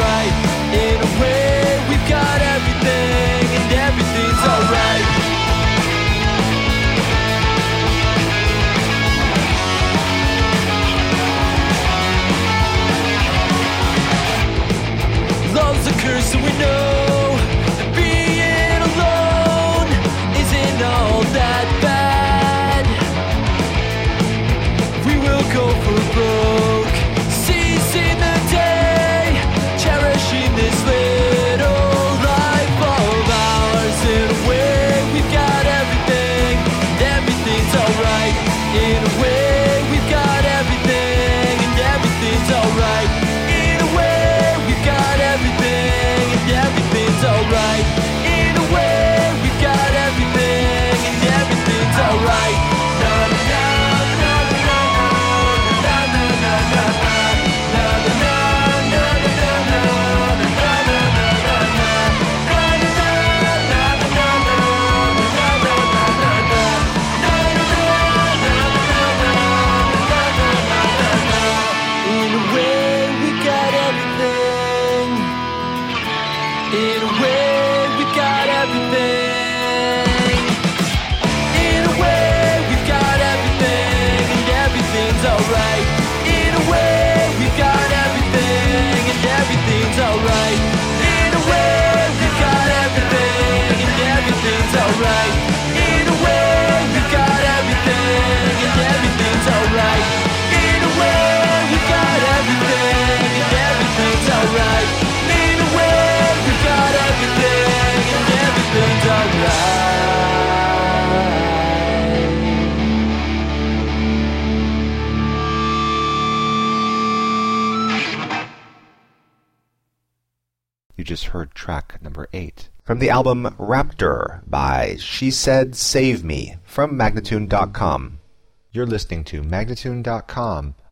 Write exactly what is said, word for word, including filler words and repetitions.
alright. In a way, we've got everything, and everything's alright. Love's a curse and we know that being alone isn't all that bad. We will go for broke, seizing the day, cherishing this little life of ours. In a way, we've got everything, and everything's alright. In a way, we've got everything, and everything's alright. In a way, we've got everything, and everything's alright. In a way, we've got everything, and everything's alright. Na na na na na na na na na na na In a way, we got everything. In a way, we got everything. In a way, we got everything, and everything's alright. In a way, we got everything, and everything's alright. In a way, we got everything, and everything's alright. In a way, we got everything, and everything's alright. In a way, we got everything, and everything's alright. In a way, we got everything, and everything's alright. You just heard track number eight from the album Raptor by She Said Save Me from Magnatune dot com. You're listening to Magnatune dot com,